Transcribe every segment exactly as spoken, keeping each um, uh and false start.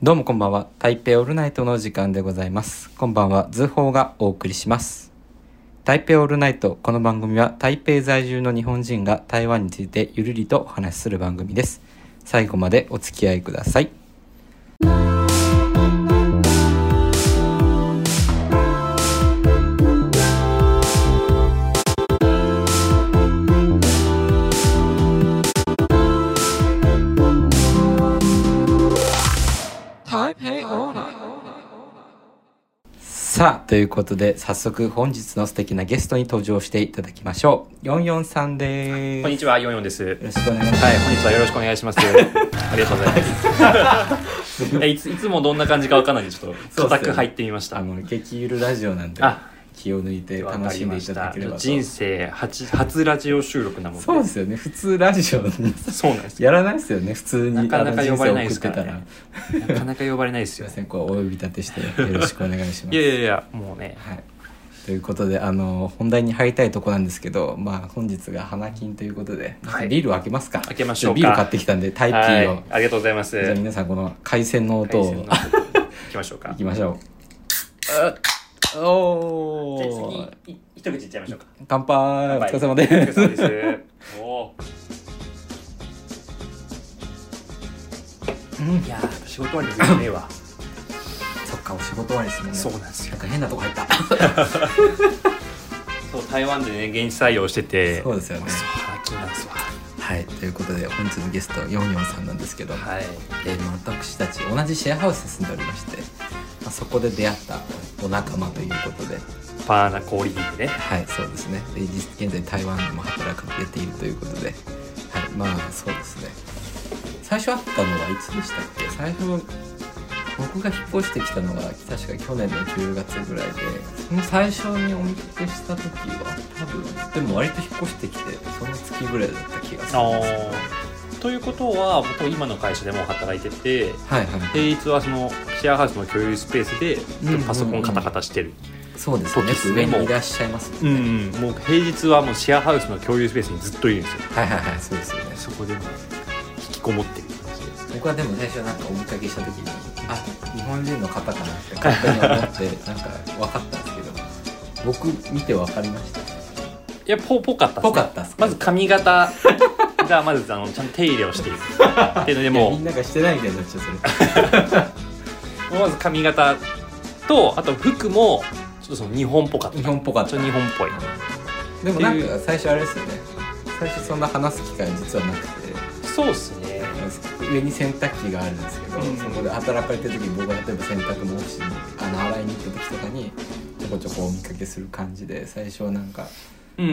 どうもこんばんは。台北オールナイトの時間でございます。こんばんは、ズーホーがお送りします。台北オールナイト、この番組は台北在住の日本人が台湾についてゆるりとお話しする番組です。最後までお付き合いください。さあということで早速本日の素敵なゲストに登場していただきましょう。よんよんさんです。 こんにちは、よんよんです。よろしくお願いします。 はい、本日はよろしくお願いします。ありがとうございますいついつもどんな感じかわかんないんでちょっと固く入ってみました。 あの激ゆるラジオなんで気を抜いて楽しんでいただければと。 人生 初, 初ラジオ収録なもんで。 そうですよね。普通ラジオそうなんですやらないですよね。普通になかなか呼ばれないですから、 ね、 なかなか呼ばれないですよ。 すいません、こうお呼び立てしてよろしくお願いします。 いやいやいや、もうね、 はい、ということであの本題に入りたいところなんですけど、まあ本日が花金ということで、はい、ビールを開けますか。 開けましょうか。 ビール買ってきたんでタイピーを、 はい、ありがとうございます。 じゃあ皆さんこの海鮮の音をいきましょうか。 いきましょう。おじゃあ次一口いっちゃいましょうか。 乾杯。お疲れ様です。 お疲れ様です。おうん、 いやー仕事終わりですねえわそっか、お仕事終わりですもんね。 そうなんですよ。 なんか変なとこ入ったそう台湾でね現地採用してて。 そうですよね。 そう花金なんですわ。 はい、ということで本日のゲストよんよんさんなんですけど、 はい、 えー、私たち同じシェアハウスに住んでおりまして、まあ、そこで出会ったお仲間ということで、 バーナコーリーでね。 はい、そうですね。で現在台湾でも働かれているということで、はい、まあそうですね。最初会ったのはいつでしたっけ。最初僕が引っ越してきたのが確か去年のじゅうがつぐらいで、その最初にお見かけした時は多分でも割と引っ越してきてその月ぐらいだった気がするんですけど。 ということは僕今の会社でも働いてて、 はいはい、 平日はそのシェアハウスの共有スペースでパソコンカタカタしてる、 うん、そうですね。上にいらっしゃいますね。 うん、もう平日はもうシェアハウスの共有スペースにずっといるんですよ。 はいはいはい、そうですよね。 そこでも引きこもってる感じです。 僕はでも最初なんかお見かけした時にあ、日本人の方かなって勝手に思ってなんか分かったんですけど僕見て分かりました。いやポポかったっすね。 ポかったっす。 まず髪型がまずあのちゃんと手入れをしているっていうのでもみんながしてないみたいになっちゃうそれまず髪型とあと服もちょっとその日本っぽかった。 日本っぽかった。 ちょっと日本っぽい。 でもなんか最初あれですよね。最初そんな話す機会実はなくて。 そうっすね。 上に洗濯機があるんですけど、うん、そこで働かれてる時に僕が例えば洗濯物をしにあの洗いに行った時とかにちょこちょこお見かけする感じで、最初はなんかね、うん、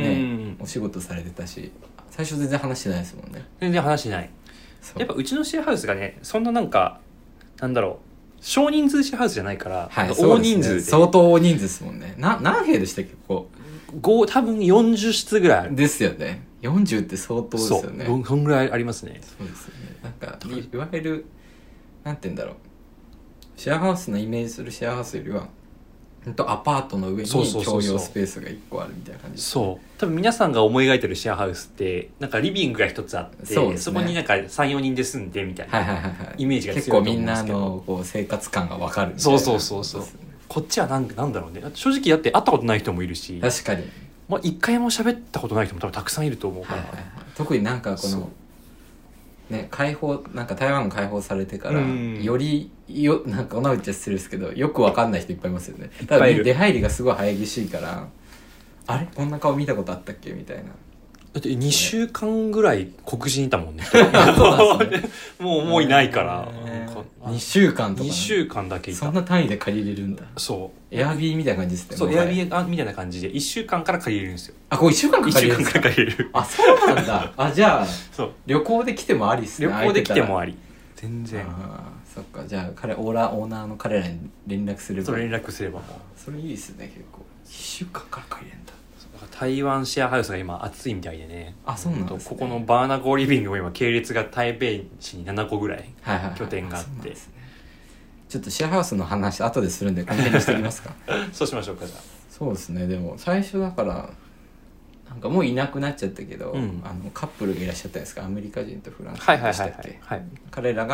お仕事されてたし最初全然話してないですもんね。 全然話してない。やっぱうちのシェアハウスがねそんななんかなんだろう少人数シェアハウスじゃないから、はい、大人数 で, で、ね、 相当大人数ですもんね。な何部屋でしたっけ。こう多分よんじゅう室ぐらいあるですよね。よんじゅうって相当ですよね。 そうそんぐらいありますね。 そうですよね。なんか い, いわゆるなんて言うんだろう、シェアハウスのイメージするシェアハウスよりはほんとアパートの上に共用スペースがいっこあるみたいな感じです、ね、 そう多分皆さんが思い描いてるシェアハウスってなんかリビングが一つあって そ,、ね、そこになんか さんよにんで住んでみたいなイメージが強いと思うんですけど、結構みんなのこう生活感が分かるみたいな。 そうそうそうそう、こっちはなんなんだろうね。正直だって会ったことない人もいるし、 確かにまあ、一回も喋ったことない人も多分たくさんいると思うから、はいはいはい、 特になんかこのね解放なんか台湾が解放されてからよりよなんかおなうちゃ失礼ですけどよくわかんない人いっぱいいますよね。多分出入りがすごい早ぎしいからあれこんな顔見たことあったっけみたいな。 だってにしゅうかんぐらい黒人いたもんねそうなんですねもうもういないからにしゅうかんとか、ね、 にしゅうかんだけいた。 そんな単位で借りれるんだ。 そうエアビーみたいな感じですね。 そうエアビーみたいな感じでいっしゅうかんから借りれるんですよ。 あ、こういっしゅうかんから借りれるんですか。 いっしゅうかんから借りれる。 あ、そうなんだ。あ、じゃあそう旅行で来てもありっすね。 旅行で来てもあり全然。 あ、そっか。じゃあ彼オーラオーナーの彼らに連絡すれば。 それ連絡すればもうそれいいですね。結構いっしゅうかんから借りれるんだ。 台湾シェアハウスが今熱いみたいでね。 あ、そうなんですね。 ここのバーナゴーリビングも今系列が台北市にななこぐらい拠点があって、はいはいはい、ね、 ちょっとシェアハウスの話後でするんでこの辺にしてみますかそうしましょうか。じゃあそうですね。でも最初だからなんかもういなくなっちゃったけど、うん、あのカップルがいらっしゃったんですか。アメリカ人とフランス人でしたっけ、 はいはいはいはい、 彼らが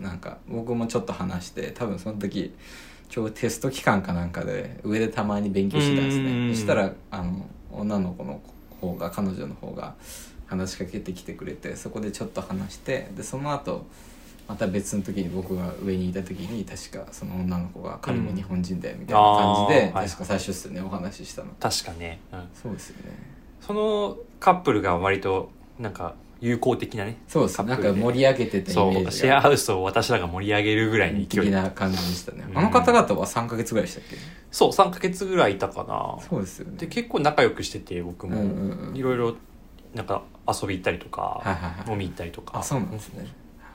なんか僕もちょっっと話して、多分その時ちょうどテスト期間かなんかで上でたまに勉強してたんですね。そしたらあの女の子の方が彼女の方が話しかけてきてくれて、そこでちょっと話して、でその後また別の時に僕が上にいた時に確かその女の子が彼も日本人だよみたいな感じで、うん、確か最初ですよね、はい、お話ししたの。 確かね、 うん、そうですよね。 そのカップルが割となんか友好的なね。 そうです。なんか盛り上げてたイメージが。 そう、シェアハウスを私らが盛り上げるぐらいの勢い的な感じでしたね。あの方々はさんかげつぐらいでしたっけ？ そう、さんかげつぐらいいたかな。 そうですよね。 で結構仲良くしてて、僕もいろいろなんか遊び行ったりとか、 はいはいはい、 飲み行ったりとか。 あ、そうなんですね。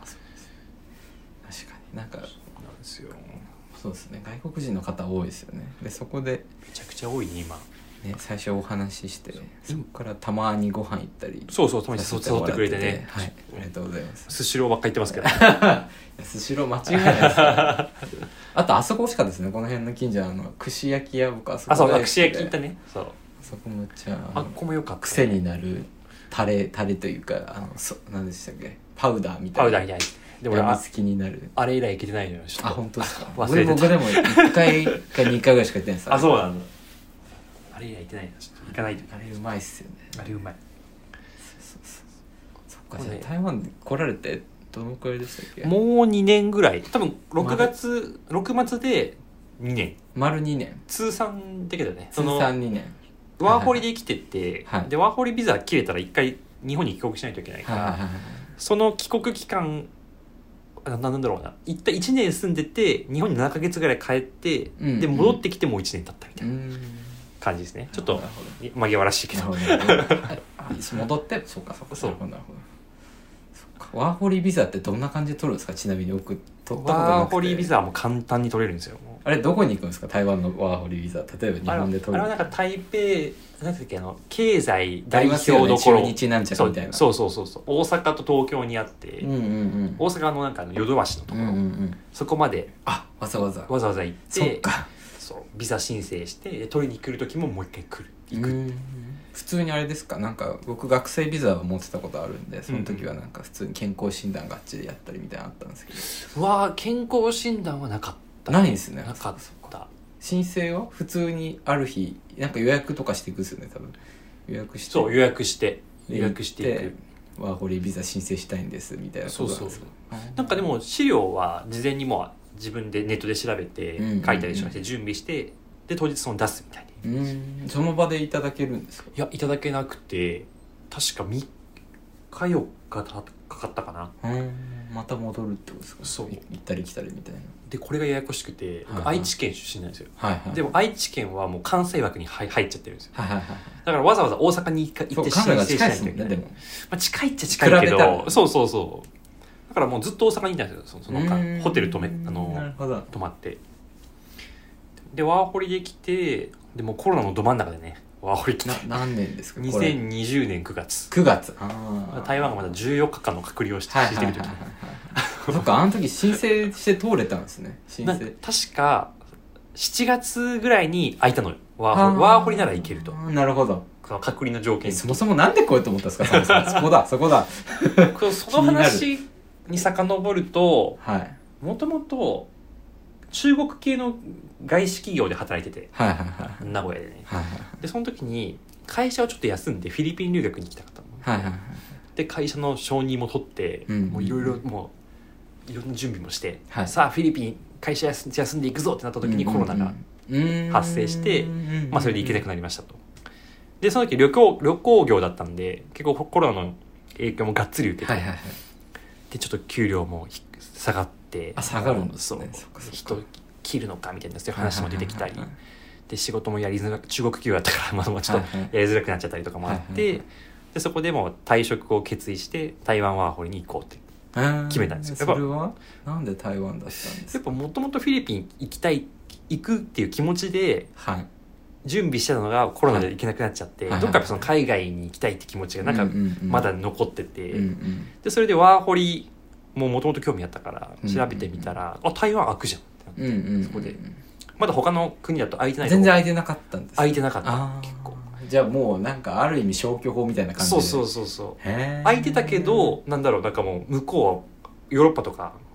確かになんかそうなんですよ。 そうですね。外国人の方多いですよね。でそこでめちゃくちゃ多いね今。 ね、最初お話しして、そこからたまにご飯行ったり、 そうそう、たまに誘ってくれてね、 はい、ありがとうございます。 スシローばっかり言ってますけどスシロー間違いないですよあとあそこ惜しかったですね、この辺の近所のあの串焼き屋、僕あそこあ、そう、串焼き行ったね。そう、 そこめっちゃあっこもよかった、ね、 癖になるタレタレというか、あのそ何でしたっけ、パウダーみたいな、 パウダーみたいな。 でも俺好きになるあれ以来行けてないのよ。 あ、本当ですか。 忘れてた。 僕でもいっかいかにかいぐらいしか行ってないです。 あ、そうなんだ。あれ以来行ってないな、ちょっと行かないと。 あれうまいっすよね。 あれうまい。 そうそうそう。そっか、じゃあ台湾来られてどのくらいでしたっけ？ もうにねんぐらい。多分ろくがつ、ろくがつでにねん。 丸にねん。 通算だけどね。 通算にねん。 ワーホリで来てて、 はいはい、 でワーホリビザ切れたら一回日本に帰国しないといけないから、はいはいはい、その帰国期間な、なんだろうな、一旦いちねん住んでて日本にななかげつぐらい帰って、うんうん、で戻ってきてもういちねん経ったみたいな感じですね。ちょっと紛らわしいけど戻ってそうかそうかそうなるほど。ワーホリビザってどんな感じで取るんですか？ちなみに僕取ったことなくて。 ワーホリビザはもう簡単に取れるんですよ。 あれどこに行くんですか？台湾のワーホリビザ、例えば日本で取る。 あれはなんか台北なんだっけ、あの経済代表どころ、 ね、中日なんちゃらみたいな。 そうそうそうそう、大阪と東京にあって、 うんうんうん、 大阪のなんかの淀橋のところ、うんうんうん、そこまであわざわざわざわざ行って、 そっか、 そうビザ申請して取りに来る時ももう一回来る行くって。 普通にあれですか？なんか僕学生ビザを持ってたことあるんで、その時はなんか普通に健康診断がっちりやったりみたいなのあったんですけど。 うわー、健康診断はなかった、 ね、ないですね。 なかった。 申請は普通にある日なんか予約とかしていくんですよね、多分。予約して、 そう予約して予約していく。 ワーホリビザ申請したいんですみたいなことなんですか？ そうそう、なんかでも資料は事前にもう自分でネットで調べて書いたりして準備して、で当日その出すみたいに。 うん、その場でいただけるんですか？ いや、いただけなくて、確かみっかよっかかかったかな。 うん、また戻るってことですか？ そう、 行ったり来たりみたいな。 でこれがややこしくて、はいはい、愛知県出身なんですよ、 はいはい、 でも愛知県はもう関西枠に入っちゃってるんですよ、 はいはいはい、 だからわざわざ大阪に行って申請しないといけない。でも、まあ、近いっちゃ近いけど、そうそうそう、だからもうずっと大阪にいたんですよ、その間ホテル泊めあの泊まって、でワーホリで来て、でもコロナのど真ん中でね、ワーホリ来て。 な何年ですか？ にせんにじゅうねんくがつ。 くがつ。あ、 台湾がまだじゅうよっかかんの隔離をしてる時。 そっか、あの時申請して通れたんですね。申請。 確かしちがつぐらいに空いたのよ。ワーホリ、ワーホリなら行けると。 なるほど。 隔離の条件。 そもそもなんで来ようと思ったんですか？そこだ、そこだ。 その話に遡ると、 はい。 もともと中国系の外資企業で働いてて、 はいはいはい、 名古屋でね、 はいはい、 でその時に会社をちょっと休んでフィリピン留学に行きたかったの、 はいはいはい、で会社の承認も取って、うん、もういろいろもういろんな準備もして、はい、さあフィリピン会社休んでいくぞってなった時にコロナが発生して、まあ、それで行けなくなりましたと。でその時旅行旅行業だったんで結構コロナの影響もがっつり受けて、はいはいはい、でちょっと給料も下がって、 あ、下がるんですね。そう、人切るのかみたいなそういう話も出てきたり、で仕事もやりづらく、中国企業だったからまだちょっとやりづらくなっちゃったりとかもあって、はいはい、でそこでも退職を決意して台湾ワーホリに行こうって決めたんですよ。 それはなんで台湾だったんですか？ やっぱもともとフィリピン行きたい、行くっていう気持ちで準備してたのがコロナで行けなくなっちゃって、はい、どっかその海外に行きたいって気持ちがなんかまだ残ってて、うんうんうん、でそれでワーホリももともと興味あったから調べてみたら、うんうんうん、あ、台湾開くじゃんって、うんうんうん、そこでまだ他の国だと空いてない。 全然空いてなかったんです、ね、 空いてなかった。結構じゃあもうなんかある意味消去法みたいな感じで。 そうそうそうそう。空いてたけどなんだろう、なんかもう向こうはヨーロッパとか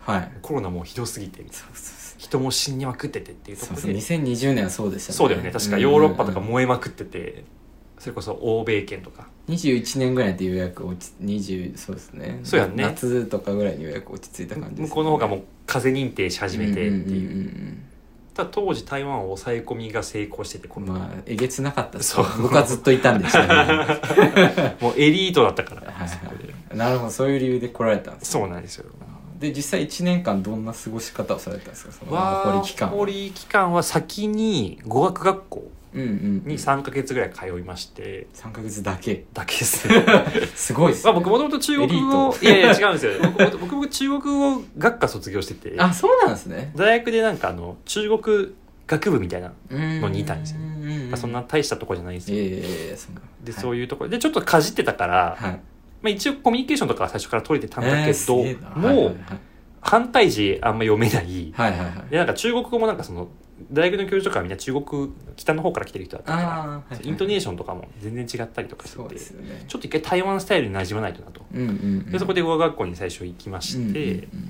はい、 コロナもひどすぎてそうそうそう人も死にまくっててっていうところで、 そうそうにせんにじゅうねんはそうでしたね。 そうだよね、確かヨーロッパとか燃えまくってて、うんうんうん、それこそ欧米圏とかにじゅういちねんぐらいでようやく落ちにじゅうそうですねそうやね夏とかぐらいにようやく落ち着いた感じです、ね、 向こうの方がもう風邪認定し始めてっていう、うんうんうんうん、ただ当時台湾は抑え込みが成功してて、 まあえげつなかったです。僕はずっといたんですよねもうエリートだったから、 はいはい、なるほど、そういう理由で来られたんです、 ね、そうなんですよ。 で実際いちねんかんどんな過ごし方をされたんですか、そのワーホリ期間は。 ワーホリ期間は先に語学学校にさんかげつぐらい通いまして、うんうんうん、 さんかげつだけだけですねすごいですね、 まあ、僕もともと中国語いやいや違うんですよ僕僕僕中国語学科卒業しててあそうなんですね。 大学でなんかあの中国学部みたいなのにいたんですよ、ね、まあ、そんな大したとこじゃないんですよ、 えー、そで、はい、そういうところでちょっとかじってたから、はい、まあ、一応コミュニケーションとかは最初から取れてたんだけど、えー、もう、はいはいはい、反対字あんま読めない、はいはいはい、でなんか中国語もなんかその大学の教授とかはみんな中国北の方から来てる人だったから、はいはい、イントネーションとかも全然違ったりとかしてて、ね、ちょっと一回台湾スタイルに馴染まないとなと、うんうんうん、でそこで語学学校に最初行きまして、うんうんうん、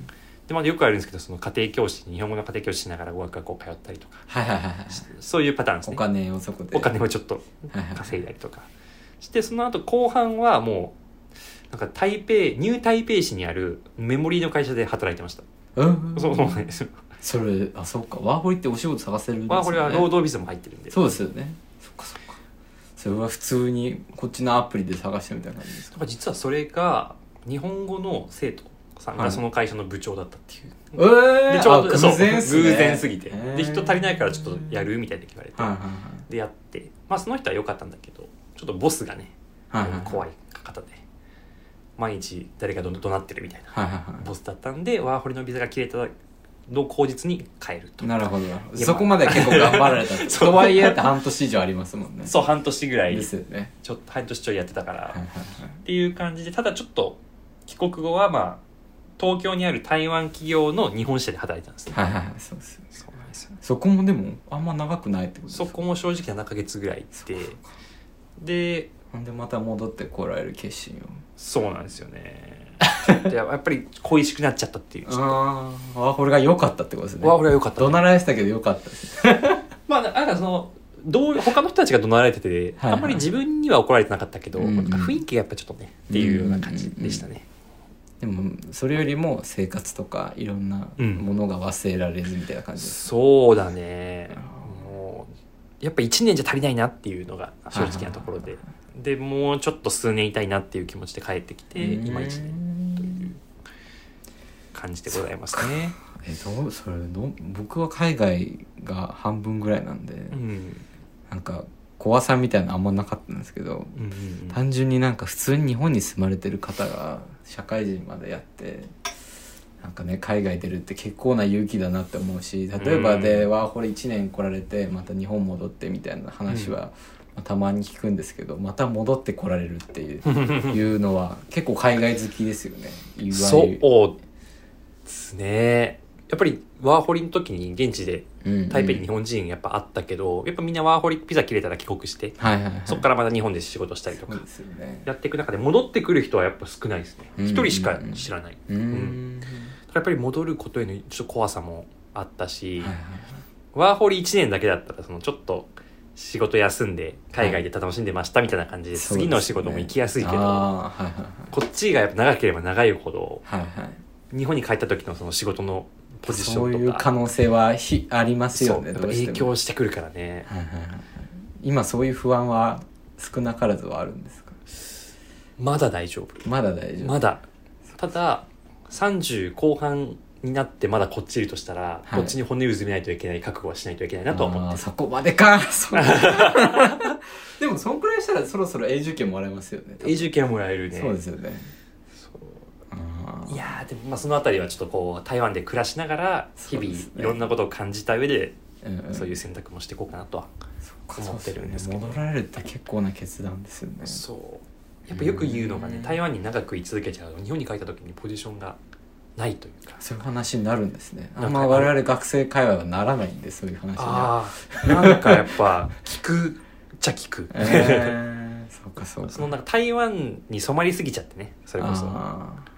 でまだよくあるんですけど、その家庭教師日本語の家庭教師しながら語学学校通ったりとか、はいはいはいはい、そういうパターンですね。 お金をそこでお金をちょっと稼いだりとかして、その後後半はもうなんか台北ニュー台北市にあるメモリーの会社で働いてました。うん、そうそうなんですよ。 それあそうか、ワーホリってお仕事探せるんですね。 ワーホリは労働ビザも入ってるんで。 そうですよね。そっかそっか。それは普通にこっちのアプリで探してみたいな感じですか。 実はそれが日本語の生徒さんがその会社の部長だったっていう、はい、 えー、 でちょうど偶然っすね。 偶然すぎて、で人足りないからちょっとやるみたいな言われて、はいはいはい、でやって、まあその人は良かったんだけど、ちょっとボスがね、はいはいはい、怖い方で毎日誰かど怒鳴ってるみたいな、はいはいはい、ボスだったんで、ワーホリのビザが切れたの口実に帰ると。 なるほど、そこまで結構頑張られたとはいえって半年以上ありますもんね。 そう半年ぐらいですよね。 ちょっと半年ちょいやってたから、はいはいはい、っていう感じで、ただちょっと帰国後はまあ東京にある台湾企業の日本支社で働いてたんですね。 はいはい、そうですよ。そうなんですよ。そこもでもあんま長くないってことですか。 そこも正直ななかげつぐらい行って、でなんでまた戻ってこられる決心を。 そうなんですよね。ちょっとやっぱり恋しくなっちゃったっていう。 ああ、ワーホリが良かったってことですね。 ワーホリが良かった、ね。 怒鳴られてたけど良かったです。 まあなんかそのどう他の人たちが怒鳴られてて、はいはい、あんまり自分には怒られてなかったけど、うんうん、なんか雰囲気がやっぱちょっとねっていうような感じでしたね。 うんうんうん、でもそれよりも生活とかいろんなものが忘れられずみたいな感じです、 うん、そうだね。もうやっぱいちねんじゃ足りないなっていうのが正直なところで、でもうちょっと数年いたいなっていう気持ちで帰ってきて、今いちねんという感じでございますね。 えどうそれど僕は海外が半分ぐらいなんで、うん、なんか怖さみたいなのあんまなかったんですけど、うんうんうん、単純になんか普通に日本に住まれてる方が社会人までやってなんかね海外出るって結構な勇気だなって思うし、例えばで、うん、ワーホリいちねん来られてまた日本戻ってみたいな話は、うんまあ、たまに聞くんですけど、また戻って来られるっていういうのは結構海外好きですよね。いわゆるそうですね。やっぱりワーホリの時に現地で台北に日本人やっぱあったけど、うんうん、やっぱみんなワーホリビザ切れたら帰国して、はいはいはい、そこからまた日本で仕事したりとかやっていく中で戻ってくる人はやっぱ少ないですね。一、うんうん、人しか知らない、うんうん、やっぱり戻ることへのちょっと怖さもあったし、はいはいはい、ワーホリいちねんだけだったらそのちょっと仕事休んで海外で楽しんでましたみたいな感じで、はい、次の仕事も行きやすいけど、はいはいはい、こっちがやっぱ長ければ長いほど、はいはい、日本に帰った時のその仕事のポジションとかそういう可能性はひありますよね。 どうしても影響してくるからね、はいはいはい、 今そういう不安は少なからずはあるんですか。 まだ大丈夫まだ大丈夫まだたださんじゅう後半になってまだこっちいるとしたら、はい、こっちに骨をうずめないといけない覚悟はしないといけないなとは思って。あそこまでかそでもそんくらいしたらそろそろ永住権もらえますよね。 永住権はもらえるね。 そうですよね。 いやでもまあそのあたりはちょっとこう台湾で暮らしながら日々いろんなことを感じた上でそういう選択もしていこうかなとは思ってるんですけど、 ね、戻られるって結構な決断ですよね。 そうやっぱよく言うのがね、台湾に長く居続けちゃうと日本に帰った時にポジションがないというか、 そういう話になるんですね。あんま我々学生会話はならないんで、そういう話にあなんかやっぱ聞くっちゃ聞く、えー、そうかそうか。 そのなんか台湾に染まりすぎちゃってね、それこそ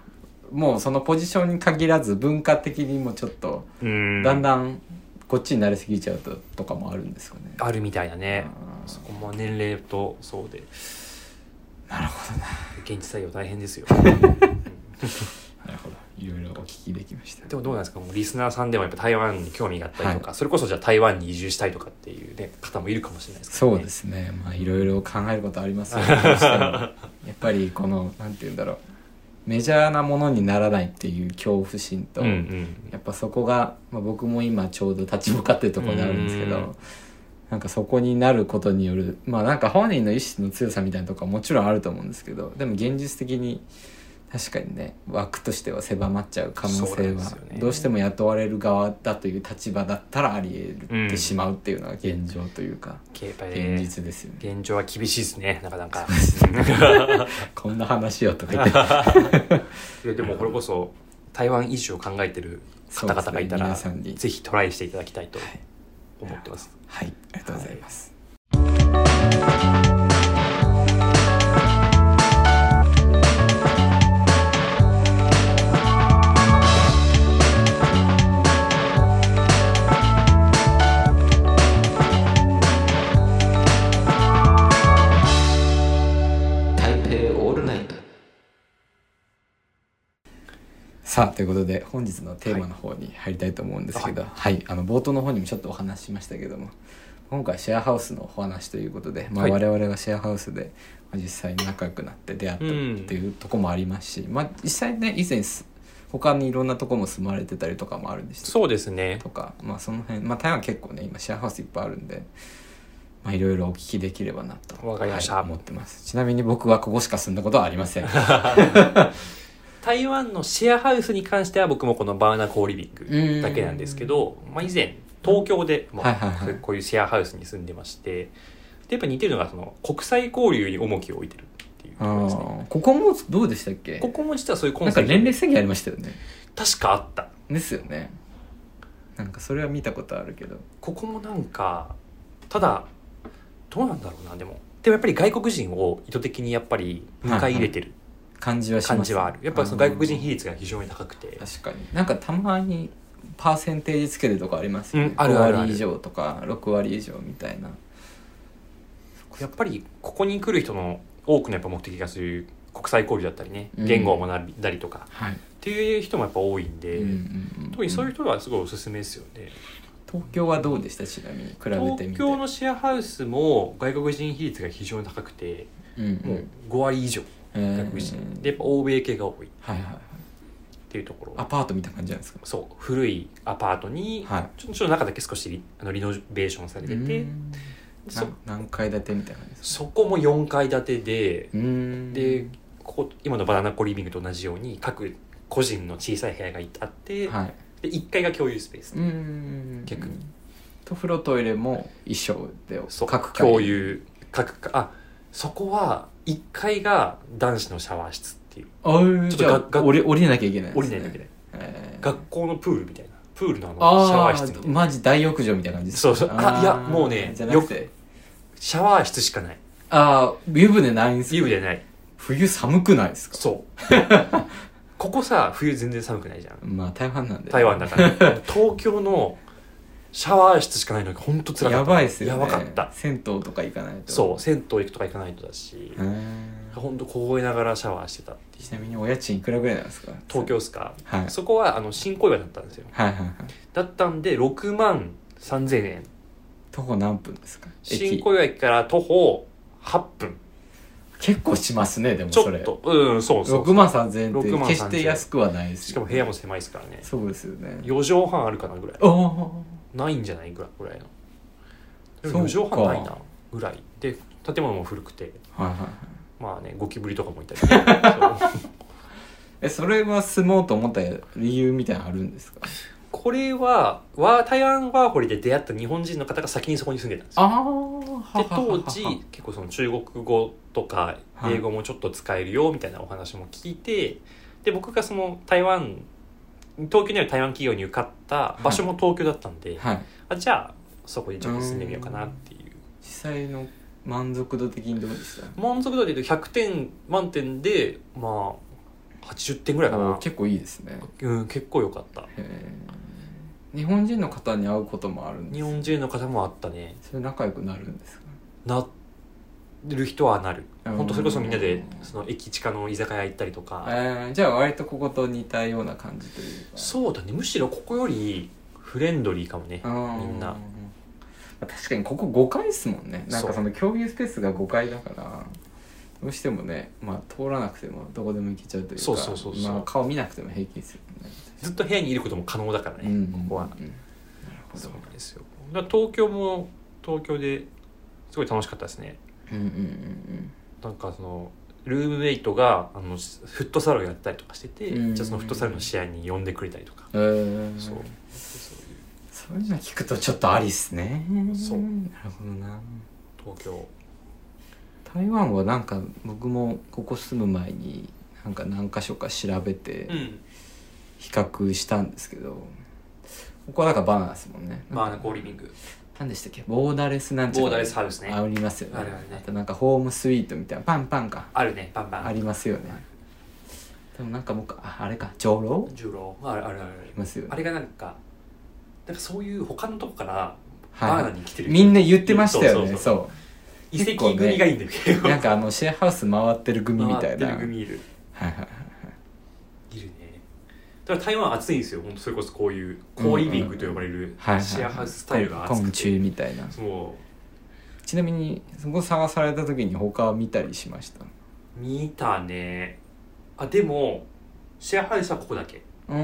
もうそのポジションに限らず文化的にもちょっとだんだんこっちに慣れすぎちゃうととかもあるんですかね。 あるみたいだね。そこも年齢とそうで。 なるほどな。 現実採用大変ですよ。 なるほど、いろいろお聞きできました。 でもどうなんですか、もうリスナーさんでもやっぱ台湾に興味があったりとか、はい、それこそじゃあ台湾に移住したいとかっていう、ね、方もいるかもしれないですからね。 そうですね、まあいろいろ考えることありますよね。やっぱりこのなんていうんだろう、メジャーなものにならないっていう恐怖心と、うんうん、やっぱそこが、まあ、僕も今ちょうど立ち向かってるところにあるんですけど、んなんかそこになることによる、まあなんか本人の意志の強さみたいなとこはもちろんあると思うんですけど、でも現実的に確かにね、枠としては狭まっちゃう可能性はどうしても雇われる側だという立場だったらあり得てしまうっていうのが現状というか、うん、現実ですよね。 現状は厳しいですね、なかなか。 こんな話をとか言ってでもこれこそ台湾移住を考えてる方々がいたら、ね、ぜひトライしていただきたいと思ってます。 はい、はい、ありがとうございます。さあということで本日のテーマの方に入りたいと思うんですけど、はい、はい、あの冒頭の方にもちょっとお話ししましたけども、今回シェアハウスのお話ということで、まあ、我々がシェアハウスで実際に仲良くなって出会ったっていうところもありますし、うん、まあ、実際ね以前他にいろんなところも住まれてたりとかもあるんでした。 そうですねとか、まあ、その辺、まあ、台湾結構ね今シェアハウスいっぱいあるんで、まあ、いろいろお聞きできればなと、 わかりました、 はい、思ってます。ちなみに僕はここしか住んだことはありません。 台湾のシェアハウスに関しては僕もこのバーナコーリビングだけなんですけど、まあ、以前東京でもこういうシェアハウスに住んでまして、でやっぱ似てるのがその国際交流に重きを置いてるっていうところですね。 ここもどうでしたっけ？ ここも実はそういうコンセプトなんか年齢制限ありましたよね。 確かあったですよね。なんかそれは見たことあるけど、 ここもなんかただどうなんだろうな、でもでもやっぱり外国人を意図的にやっぱり迎え入れてる、はいはい、感じはします、ね、感じはある。やっぱその外国人比率が非常に高くて、 確かになんかたまにパーセンテージつけるとかありますよね、 うん、あるあるある。 ごわり以上とかろくわり以上みたいな。 やっぱりここに来る人の多くのやっぱ目的がそういう国際交流だったりね、うん、言語を学んだりとか、はい、っていう人もやっぱ多いんで、うんうんうん、特にそういう人はすごいおすすめですよね。 東京はどうでした？ちなみに比べてみて。 東京のシェアハウスも外国人比率が非常に高くて、うんうん、もうごわり以上外国人、えー、でやっぱ欧米系が多い、はいはいはい、っていうところ。 アパートみたいな感じなんですか？ そう、古いアパートに、はい、ちょっと中だけ少しリあのリノベーションされてて、 そ何階建てみたいな感じですか？ そこもよんかい建てで、でここ今のバナナコリビングと同じように各個人の小さい部屋があって、はい、でいっかいが共有スペースで、うん、逆にと風呂トイレも一緒で各共有各あそこはいっかいが男子のシャワー室っていう、 あちょっと降り降りなきゃいけないですね。 降りなきゃいけない、えー、学校のプールみたいなプールのあのシャワー室みたいな、 マジ大浴場みたいな感じですか？そうそう、あいやもうねじゃなくてシャワー室しかない。 ああ湯船ないんですか？ 湯船ない。 冬寒くないですか？ そうここさ冬全然寒くないじゃん。 まあ台湾なんで、ね、 台湾だから東京のシャワー室しかないのが本当辛かった。 やばいっすよね。 やばかった。 銭湯とか行かないと。 そう銭湯行くとか行かないとだし、本当凍えながらシャワーしてたっていう。 ちなみにお家賃いくらぐらいなんですか？ 東京っすか、はい、そこはあの新小岩だったんですよ、はいはいはい、だったんでろくまんさんぜんえん。 徒歩何分ですか？ 新小岩駅から徒歩はっぷん。 結構しますね。でもそれちょっとうんそうそうそうろくまんさんぜんえんって決して安くはないです、ね、 しかも部屋も狭いですからね。 そうですよね。 よじょうはんあるかなぐらい。おないんじゃないぐらいぐらいの。よじょうはんないなぐらいで、建物も古くて、はいはいはい、まあねゴキブリとかもいたりえそれは住もうと思った理由みたいなのあるんですか？ これは台湾ワーホリで出会った日本人の方が先にそこに住んでたんですよ。あで当時結構その中国語とか英語もちょっと使えるよみたいなお話も聞いて、で僕がその台湾東京にある台湾企業に受かった場所も東京だったんで、はい、あじゃあそこにちょっと住んでみようかなっていう。 実際の満足度的にどうでした？ 満足度でいうとひゃくてん満点でまあはちじゅってんぐらいかな。 結構いいですね。 うん結構良かった。 へ日本人の方に会うこともあるんです。 日本人の方もあったね。 それ仲良くなるんですか？ なる人はなる。本当それこそみんなでその駅近の居酒屋行ったりとか、 えー、じゃあ割とここと似たような感じというか。 そうだね、むしろここよりフレンドリーかもね、みんな。 確かにここごかいですもんね。なんかその共有スペースがごかいだからどうしてもね、まあ、通らなくてもどこでも行けちゃうというか、 そうそうそうそう、 まあ、顔見なくても平気ですよね。 ずっと部屋にいることも可能だからね、うん、ここは、うん、なるほど。そうなんですよ。だから東京も東京ですごい楽しかったですね。 うんうんうんうん。 なんかそのルームメイトがあのフットサルをやったりとかしてて、うんうんうん、じゃあそのフットサルの試合に呼んでくれたりとか、 えー、 そうそういうの聞くとちょっとありっすね。 そう、 なるほどな。 東京台湾はなんか僕もここ住む前になんか何か所か調べて比較したんですけど、うん、ここはなんかバナナですもんね。 バナナコーリビング何でしたっけ、ボーダレスなんちゃら、 ボーダレスハウスね、 ありますよね。 あるあるね。 あとなんかホームスイートみたいなパンパンかあるね、パンパンありますよね、はい。でもなんかもうああれかジョロジョロあるあるあるありますよね。 あれがなんかなんかそういう他のとこからバナナに来てる、 はい、みんな言ってましたよね。そうそうそうそう遺跡組がいいんだけど、 ね、なんかあのシェアハウス回ってる組みたいな。 回ってる組いる。はいはいはい。いるね。だから台湾暑いんですよ。本当それこそこういうコーリビングと呼ばれるシェアハウススタイルが暑くて。 昆虫みたいな。そう。ちなみにそこ探された時に他は見たりしました？ 見たね。あでもシェアハウスはここだけ。 うん。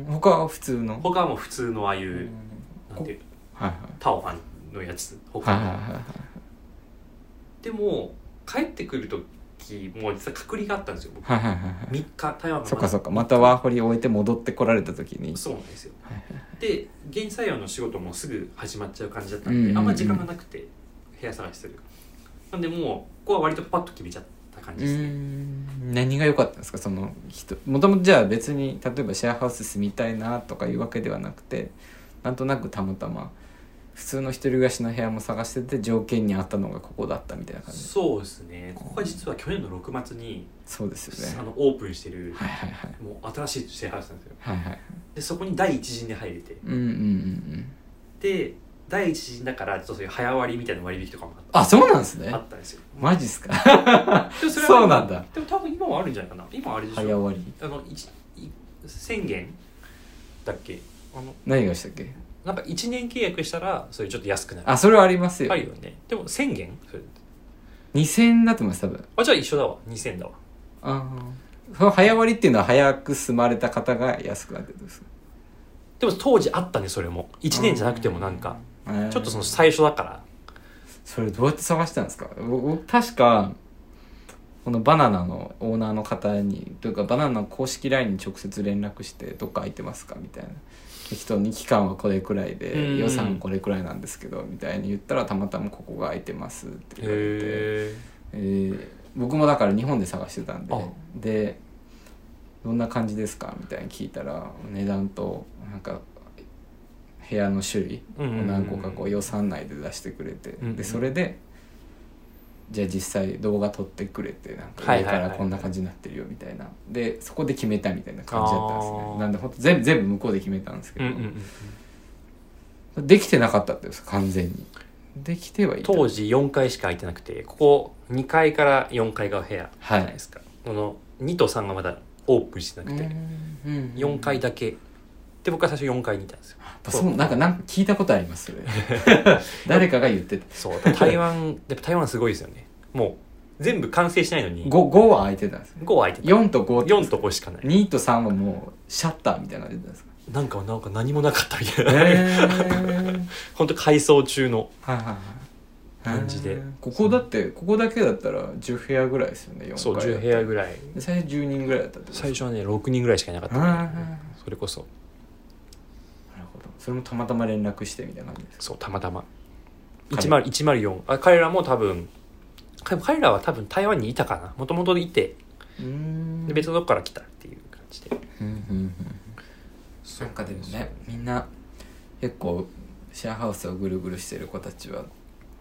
他は普通の？ 他はもう普通のああいうなんていう、はいはい、タオファンのやつ。他の。はいはいはいはい。でも帰ってくる時も実は隔離があったんですよ僕、はいはいはいはい、みっか台湾のそっかそっか、またワーホリ置いて戻ってこられた時に。 そうなんですよ、はいはいはい、で現採用の仕事もすぐ始まっちゃう感じだったんで、うんうんうん、あんまり時間がなくて部屋探しするなんでもうここは割とパッと決めちゃった感じですね。うーん、何が良かったんですか、その人もともと。じゃあ別に例えばシェアハウス住みたいなとかいうわけではなくて、なんとなくたまたま普通の一人暮らしの部屋も探してて条件に合ったのがここだったみたいな感じ。 そうですね。ここは実は去年のろくがつにそうですよね、 あのオープンしてる、 はいはいはい、 もう新しいシェアハウスなんですよ、 はいはい、 でそこに第一陣で入れて、 うんうんうんうん、 で第一陣だからちょっとそういう早割りみたいな割引とかもあった。 あ、そうなんですね。 あったんですよ。 マジっすか。 でもそれはそうなんだ。 でも多分今はあるんじゃないかな。今あれでしょ、 早割り、 あの宣言だっけ、あの何がしたっけ、 なんかいちねん契約したらそれちょっと安くなる。 あ、それはありますよ。 あるよね。でも宣言それにせんえんだと思います多分。 あ、じゃあ一緒だわ。にせんえんだわ。 ああ、その早割りっていうのは早く住まれた方が安くなってるんですか。 でも当時あったね、それもいちねんじゃなくてもなんかちょっとその最初だから。 それどうやって探したんですか。僕確かこのバナナのオーナーの方にというかバナナの公式 ライン に直接連絡してどっか空いてますかみたいな、適当に期間はこれくらいで予算これくらいなんですけどみたいに言ったら、たまたまここが空いてますって言われて、えー、僕もだから日本で探してたんで、でどんな感じですかみたいに聞いたら、値段となんか部屋の種類を何個かこう予算内で出してくれて、でそれでじゃあ実際動画撮ってくれて、なんか上からこんな感じになってるよみたいな、でそこで決めたみたいな感じだったんですね。なんでほんと全部全部向こうで決めたんですけど、うんうんうん、できてなかったってです完全に。できてはいた。 当時よんかいしか空いてなくて、ここにかいからよんかいが部屋じゃないですか、はい、このにとさんがまだオープンしてなくて、うんうんうん、よんかいだけで僕は最初よんかいにいたんですよ。 そう、なんかなんか聞いたことありますそれ誰かが言ってた。 そう台湾やっぱ台湾すごいですよね。もう全部完成しないのに 5, 5は空いてたんです。 ごは空いてた。 よんとごよんとごしかない。 にとさんはもうシャッターみたいなのが出てたんですか。 なんかなんか何もなかったみたいな、えー、本当改装中の感じで、はいはいはい、 ここだってここだけだったらじゅうへやぐらいですよね。よんかいそうじゅうへやぐらい。 最初じゅうにんぐらいだったってこと。 最初はねろくにんぐらいしかいなかった、ね、それこそ。 なるほど。それもたまたま連絡してみたいな感じですか。 そうたまたまいちまるいちまるよん、あ彼らも多分彼らは多分台湾にいたかな、もともといて、うーんで別のとこから来たっていう感じで、うんうんうん、 なんかでもね、みんな結構シェアハウスをぐるぐるしてる子たちは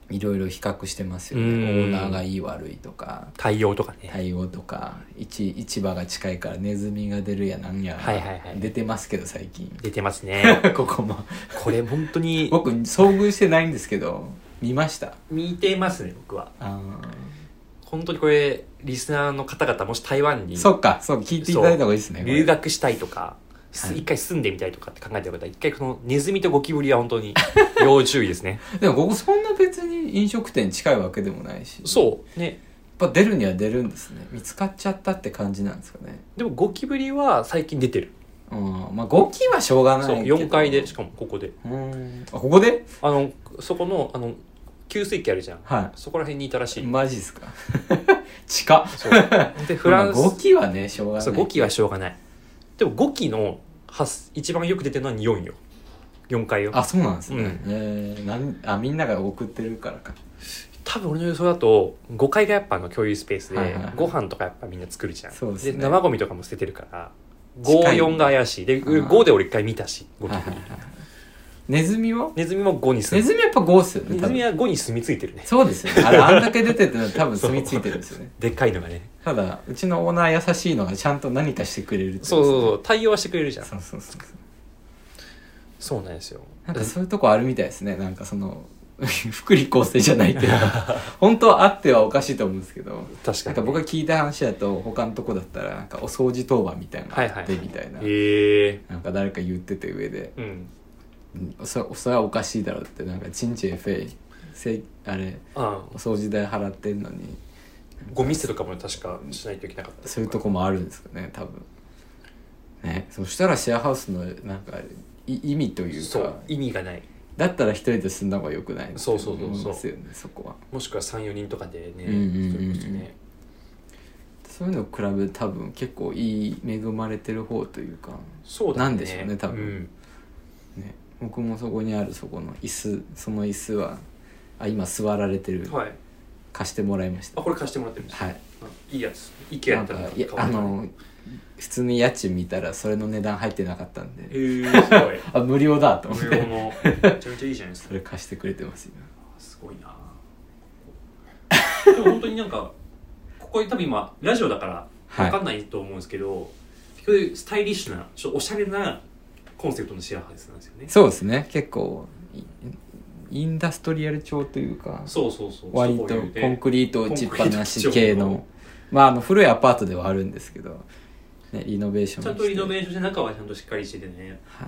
いろいろ比較してますよね。オーナーがいい悪いとか対応とかね対応とか 市, 市場が近いからネズミが出るやなんや、 はいはいはい、 出てますけど最近出てますねここもこれ本当に僕遭遇してないんですけど見ました。 見てますね僕は。 あ本当にこれリスナーの方々もし台湾にそっかそう聞いていただいた方がいいですね。 留学したいとかはい、一回住んでみたいとかって考えてる方は一回このネズミとゴキブリは本当に要注意ですねでもここそんな別に飲食店近いわけでもないしそうね、 やっぱ出るには出るんですね。見つかっちゃったって感じなんですかね。 でもゴキブリは最近出てる。 うんまあゴキはしょうがないけどそうよんかいでしかもここでうんあここであのそこのあの給水器あるじゃん、 はい、 そこら辺にいたらしい。 マジっすか近っそうでフランスゴキはねしょうがない。 そうゴキはしょうがない。でもゴキの一番よく出てるのは匂いよよんかいよ。 あそうなんですね、 うんえー、なんあみんなが送ってるからか。 多分俺の予想だとごかいがやっぱあの共有スペースで、 はいはいはい、 ご飯とかやっぱみんな作るじゃん。 そうですね、 で生ゴミとかも捨ててるからご、よんが怪しいでごで俺一回見たしゴキブリ、はいはいはい、 ネズミはネズミもごに住む。ネズミはやっぱごっすよね。 ネズミはごに住み着いてるね。 そうですよね。あれあんだけ出てるの多分住み着いてるんですよねでっかいのがね。 ただうちのオーナー優しいのがちゃんと何かしてくれるって、ね、 そうそうそう対応はしてくれるじゃん。 そうそうそうそうなんですよ。 なんかそういうとこあるみたいですね。なんかその福利厚生じゃないっていうか本当はあってはおかしいと思うんですけど、 確かに、ね、 なんか僕が聞いた話だと他のとこだったらなんかお掃除当番みたいなのがあってみたいな、 はいはい、へなんか誰か言ってて上で、 うんそ, それはおかしいだろうってなんかチンチェフェイせあれお掃除代払ってんのにゴミ捨てとかも確かしないといけなかった。 そういうとこもあるんですかね多分ね。そしたらシェアハウスのなんか意味というかそう意味がない。 だったら一人で住んだ方がよくないの。 そうそうそうそうですよねそこは。 もしくは さん,よ 人とかでね、 うんうんうんうんねそういうのを比べて多分結構いい恵まれてる方というかそうだ、ね、 なんでしょうね多分、 うんね、僕もそこにあるそこの椅子その椅子はあ今座られてる、 はい、 貸してもらいました。 あこれ貸してもらってるんですか。 はいいいやつイケアだったらあの普通に家賃見たらそれの値段入ってなかったんでへーすごいあ無料だと思って無料のめちゃめちゃいいじゃないですかそれ貸してくれてますよ。 すごいなでも本当になんかここ多分今ラジオだから分かんないと思うんですけど、はい、スタイリッシュなちょっとおしゃれなコンセプトのシェアハウスなんですよね。 そうですね結構インダストリアル調というかそうそうそう割とコンクリート打ちっぱなし系のまああの古いアパートではあるんですけど、ね、リノベーションちゃんとリノベーションして中はちゃんとしっかりしててね、はい、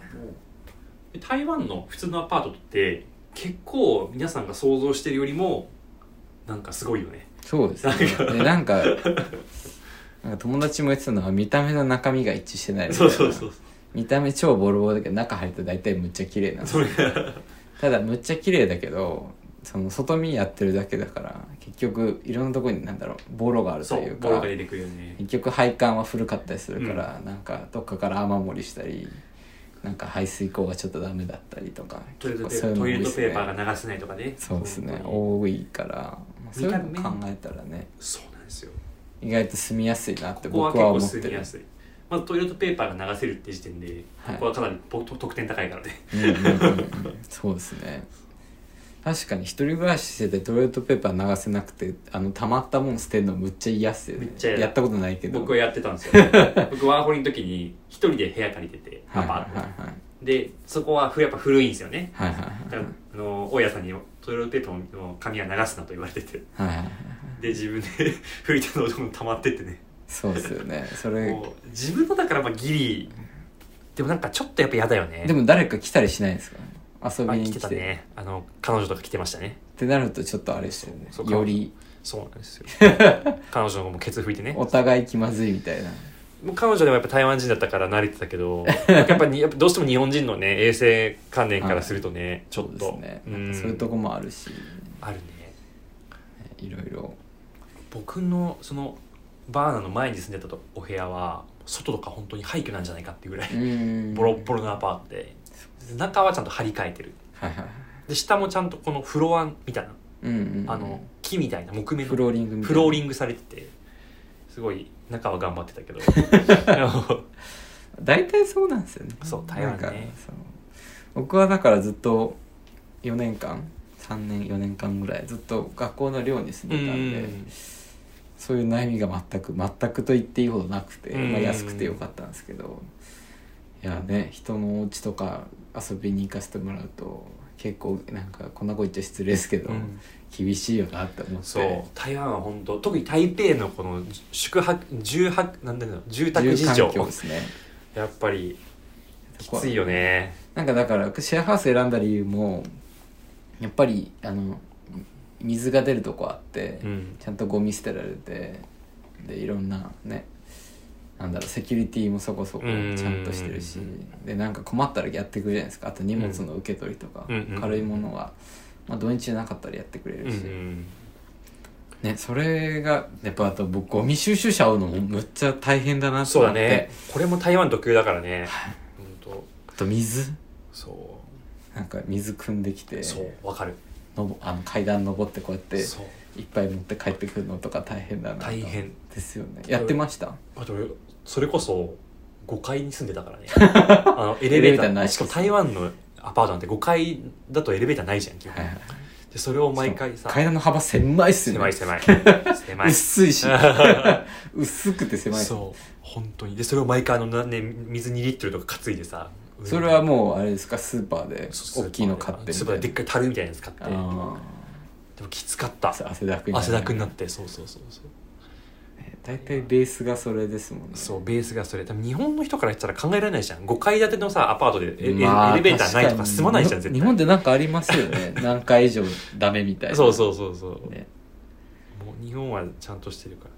台湾の普通のアパートって結構皆さんが想像してるよりもなんかすごいよね。 そうですねでなんかなんか友達も言ってたのは見た目の中身が一致してないみたいな。そうそうそう見た目超ボロボロだけど中入ると大体むっちゃ綺麗なんですよただむっちゃ綺麗だけどその外見やってるだけだから結局いろんなところになんだろうボロがあるというかそうボロが出てくるよね。 結局配管は古かったりするから、うん、なんかどっかから雨漏りしたりなんか排水口がちょっとダメだったりとかトイレットペーパーが流せないとかね。 そうですね多いから、まあ、そういうの考えたらねそうなんですよ意外と住みやすいなって僕は思ってる。 ここは結構住みやすい。まずトイレットペーパーが流せるって時点で、はい、ここはかなり得点高いからねうんうんうん、うん、そうですね確かに一人暮らししててトイレットペーパー流せなくてあの溜まったもん捨てるのむっちゃ嫌っすよね。めっちゃやったことないけど僕はやってたんですよ僕ワーホリの時に一人で部屋借りててアパート、はいはいはい、でそこはやっぱ古いんですよね、はいはいはい、だからあの大家さんにトイレットペーパーの紙は流すなと言われてて、はいはいはい、で自分で拭いたのどんどん溜まってってね。 そうですよねそれもう自分のだからまあギリでもなんかちょっとやっぱ嫌だよね。 でも誰か来たりしないですか遊びに来て。 来てたねあの彼女とか来てましたねってなるとちょっとあれですよねよりそうなんですよ彼女もケツ拭いてねお互い気まずいみたいな。 もう彼女でもやっぱ台湾人だったから慣れてたけどやっぱりやっぱどうしても日本人のね衛生観念からするとね、はい、ちょっとそうですね、うん、そういうとこもあるしあるねいろいろ。 僕のそのバーナの前に住んでたお部屋は外とか本当に廃墟なんじゃないかっていうぐらいボロッボロのアパートで中はちゃんと張り替えてる、はいはい、で下もちゃんとこのフロアみたいな、うんうんうん、あの木みたいな木目のフローリングみたいなフローリングされててすごい中は頑張ってたけど大体そうなんですよね。 そう台湾ね。 そう僕はだからずっとよねんかんさんねんよねんかんぐらいずっと学校の寮に住んでたんで、うん、そういう悩みが全く全くと言っていいほどなくて、まあ、安くてよかったんですけど、いやね、人のお家とか遊びに行かせてもらうと結構なんかこんなこと言っちゃ失礼ですけど、うん、厳しいよなって思って。 そう台湾は本当特に台北のこの宿泊住泊なんだろう住宅事情ですね、 やっぱりきついよね。 なんかだからシェアハウス選んだ理由もやっぱりあの水が出るとこあって、うん、ちゃんとゴミ捨てられてでいろんなねなんだろうセキュリティもそこそこちゃんとしてるし、でなんか困ったらやってくれるじゃないですか。あと荷物の受け取りとか、うん、軽いものは、まあ、土日なかったらやってくれるし、うんね、それがやっぱあと僕ゴミ収集車追うのもむっちゃ大変だなと思って。そうだね、 これも台湾特有だからね、はい、 本当。あと水、 そうなんか水汲んできて、 そうわかる、 のあの階段登ってこうやっていっぱい持って帰ってくるのとか大変だなと。 大変ですよね。やってました。 あとそれこそごかいに住んでたからねあのエレベーターないしかも台湾のアパートなんてごかいだとエレベーターないじゃん基本、はいはい、でそれを毎回さ階段の幅狭いっすよね。狭い狭い狭い薄いし薄くて狭い。 そう本当に。でそれを毎回あの、ね、水にリットルとか担いでさ、 それはもうあれですか、スーパーで大きいの買ってみたいな、 スーパーででっかい樽みたいなやつ買って、でもきつかった。 汗だくにな汗だくになって、そうそうそうそう。 大体ベースがそれですもんね。 そうベースがそれ。多分日本の人から言ったら考えられないじゃん。ごかい建てのさアパートでエレ、まあ、エレベーターないとか住まないじゃん絶対。 日本でなんかありますよね何階以上ダメみたいな。 そうそうそうそう、ね、もう日本はちゃんとしてるから。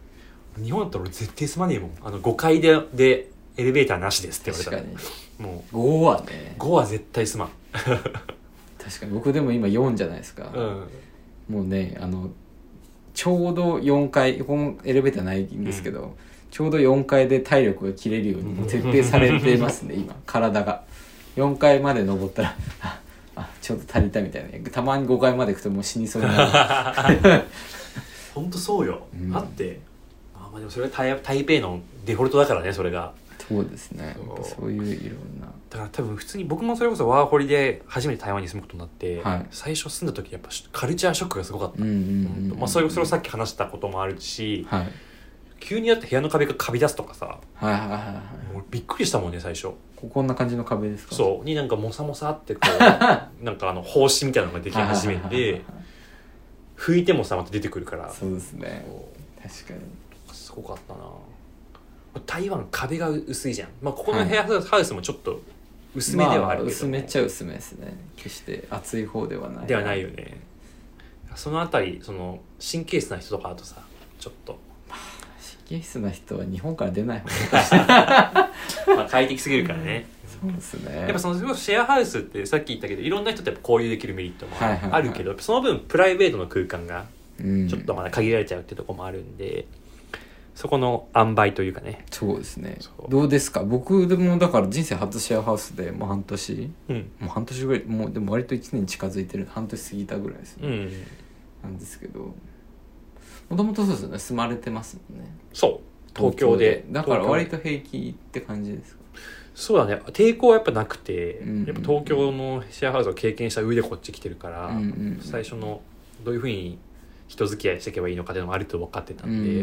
日本だったら俺絶対住まねえもん。あのごかいででエレベーターなしですって言われたら確かにもうごはねごは絶対住まん確かに僕でも今よんじゃないですか、 うん、 もうねあのちょうどよんかい、このエレベーターないんですけど、うん、ちょうどよんかいで体力が切れるように徹底されてますね今体が。よんかいまで登ったらああちょっと足りたみたいな。たまにごかいまで行くともう死にそうになるほんとそうよ、うん、あってあまあでもそれが 台, 台北のデフォルトだからねそれが。 そうですね、そう、そういういろんな。 だから多分普通に僕もそれこそワーホリで初めて台湾に住むことになって、はい、最初住んだ時やっぱカルチャーショックがすごかった。それこそさっき話したこともあるし、はい、急にやって部屋の壁がカビ出すとかさ、 はいはいはいはい、 もうびっくりしたもんね最初。 こんな感じの壁ですか。 そうになんかモサモサってこうなんかあの胞子みたいなのができ始めて拭いてもさまた出てくるから。 そうですね、確かにすごかったな。台湾壁が薄いじゃん、まあ、ここの部屋ハウスもちょっと薄めではあるけど、まあ、 薄めっちゃ薄めですね。決して厚い方ではないではないよね。そのあたりその神経質な人とかあとさちょっと、 まあ、神経質な人は日本から出ない方がまあ快適すぎるからねそうですね。 やっぱそのシェアハウスってさっき言ったけどいろんな人とやっぱ交流できるメリットもあるけど、はいはいはい、その分プライベートの空間がちょっとまだ限られちゃうっていうところもあるんで、そこの塩梅というかね。 そうですね。どうですか。僕でもだから人生初シェアハウスでもう半年、うん、もう半年ぐらい、もうでも割といちねん近づいてる、半年過ぎたぐらいですね、うん、なんですけど、もともとそうですよね、住まれてますもんね。 そう東京で。 だから割と平気って感じですか。 そうだね、抵抗はやっぱなくて、うんうんうん、やっぱ東京のシェアハウスを経験した上でこっち来てるから、うんうんうん、最初のどういうふうに人付き合いしていけばいいのかっていうのもある程度分かってたんで、うんうんうん、